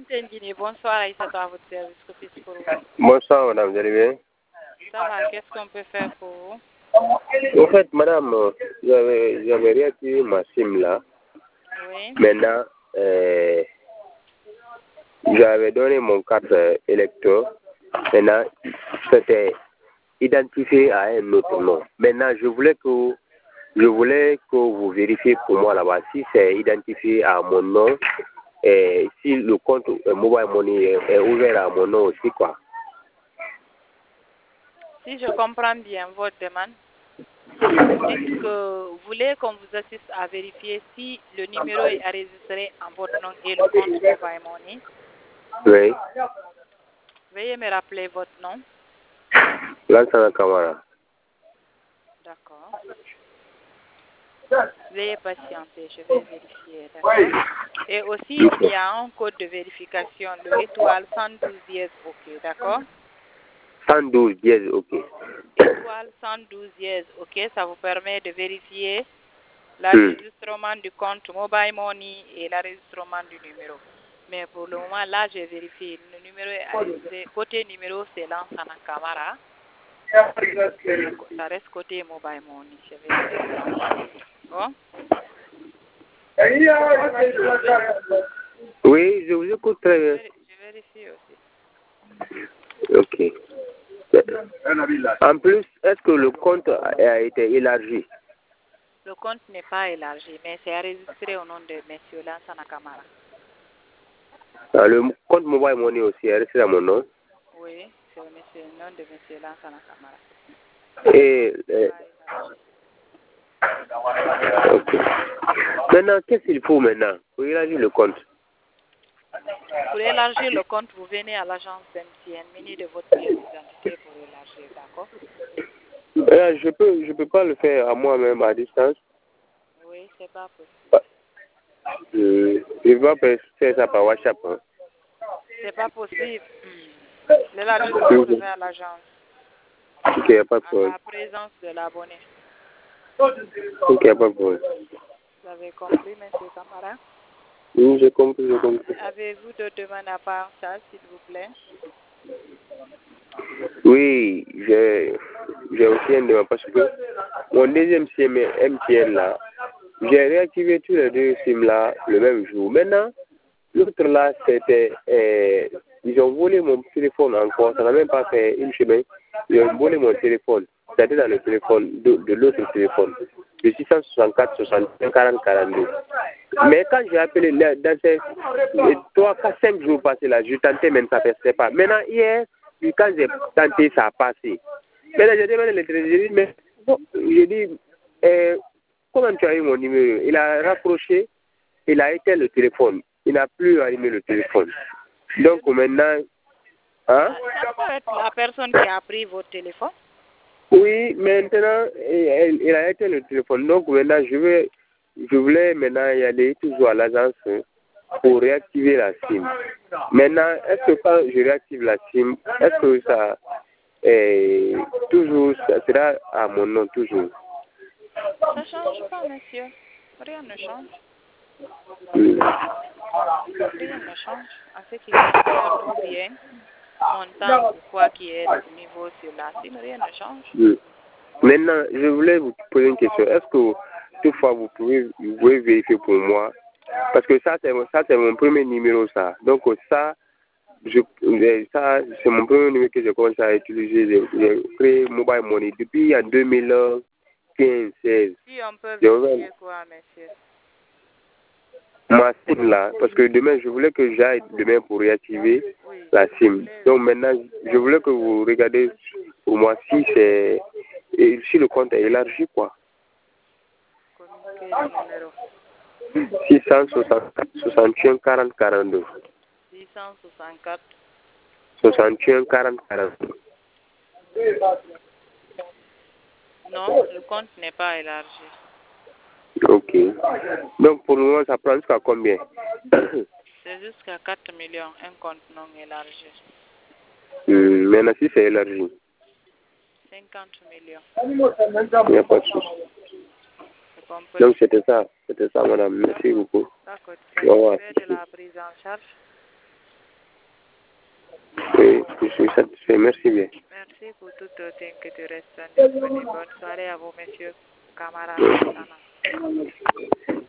Guinée, bonsoir Aïssatou à votre service. Que puis-je pour vous? Bonsoir madame, vous allez bien? Ça va, qu'est-ce qu'on peut faire pour vous? En fait, madame, j'avais réactivé ma SIM là. Oui. Maintenant, j'avais donné mon carte électeur. Maintenant, c'était identifié à un autre nom. Maintenant, je voulais que vous vérifiez pour moi là-bas si c'est identifié à mon nom et si le compte Mobile Money est ouvert à mon nom aussi, quoi. Si je comprends bien votre demande, vous dites que vous voulez qu'on vous assiste à vérifier si le numéro est enregistré en votre nom et le compte Mobile Money. Oui. Veuillez me rappeler votre nom. Lansana Kamara. D'accord. Veuillez patienter, je vais vérifier, d'accord. Et aussi, il y a un code de vérification, le étoile 112 dièse, ok, d'accord. 112 dièse, ok. Étoile 112 dièse, ok, ça vous permet de vérifier l'enregistrement du compte Mobile Money et l'enregistrement du numéro. Mais pour le moment, là, j'ai vérifié, le numéro est enregistré. Côté numéro, c'est Lansana Kamara. Ça reste côté Mobile Money, je vais vérifier. Bon. Oui, je vous écoute très bien. Je vérifie aussi. Ok. En plus, est-ce que le compte a été élargi? Le compte n'est pas élargi, mais c'est enregistré au nom de M. Lansana Kamara. Le compte Mobile Money aussi est resté à mon nom? Oui, c'est le nom de M. Lansana Kamara. Et, okay. Maintenant, qu'est-ce qu'il faut maintenant pour élargir le compte? Pour élargir le compte, vous venez à l'agence MTN, munis de votre pièce d'identité pour élargir, d'accord? Je peux pas le faire à moi-même à distance. Oui, c'est pas possible. Je ne vais pas faire ça par WhatsApp. Hein. C'est pas possible. L'élargissement se fait à l'agence. Ok, il n'y a pas de problème. À la présence de l'abonné. Ok, il n'y a pas de problème. Vous avez compris, M. Kamara? Oui, j'ai compris, Avez-vous d'autres demandes à part ça, s'il vous plaît? Oui, j'ai aussi une demande parce que mon deuxième SIM MTN là, j'ai réactivé tous les deux SIM là le même jour. Maintenant, l'autre là, c'était, ils ont volé mon téléphone encore, ça n'a même pas fait une semaine. Ils ont volé mon téléphone, c'était dans le téléphone de l'autre téléphone, de 664 61 40 42. Mais quand j'ai appelé dans ces 3, 4, 5 jours passés là, je tentais même ça ne passait pas. Maintenant, hier, quand j'ai tenté, ça a passé. Maintenant, j'ai demandé le trésorier, mais j'ai dit, comment tu as eu mon numéro? Il a rapproché, il a éteint le téléphone. Il n'a plus allumé le téléphone. Donc maintenant, hein? Ça peut être la personne qui a pris votre téléphone? Oui, maintenant, il a éteint le téléphone. Donc maintenant, je voulais maintenant y aller toujours à l'agence pour réactiver la SIM. Maintenant, est-ce que quand je réactive la SIM, est-ce que ça toujours, ça sera à mon nom toujours? Ça ne change pas, monsieur. Rien ne change. Rien ne change. À ce qui concerne ou bien montant ou quoi qui est au niveau sur la SIM, rien ne change. Maintenant, je voulais vous poser une question. Est-ce que toutefois vous pouvez vérifier pour moi? Parce que ça, c'est mon premier numéro, ça. Donc ça, c'est mon premier numéro que je commence à utiliser. J'ai créé Mobile Money depuis en 2015-16. Si on peut vérifier quoi, monsieur? Ma SIM là, parce que demain, je voulais que j'aille demain pour réactiver la SIM. Donc maintenant, je voulais que vous regardez pour moi si le compte est élargi, quoi. Quel numéro? 664 61 40 42. 664 61 40 42. Non, le compte n'est pas élargi. Ok. Donc pour le moment, ça prend jusqu'à combien? C'est jusqu'à 4 millions, un compte non élargi. Maintenant, si c'est élargi. 50 millions. Il n'y a pas de souci. Donc c'était ça, madame. Merci beaucoup. D'accord. Vous avez de la prise en charge? Oui, je suis satisfait. Merci bien. Merci pour tout le temps que tu restes disponible. Bonne soirée à vous, messieurs, camarades.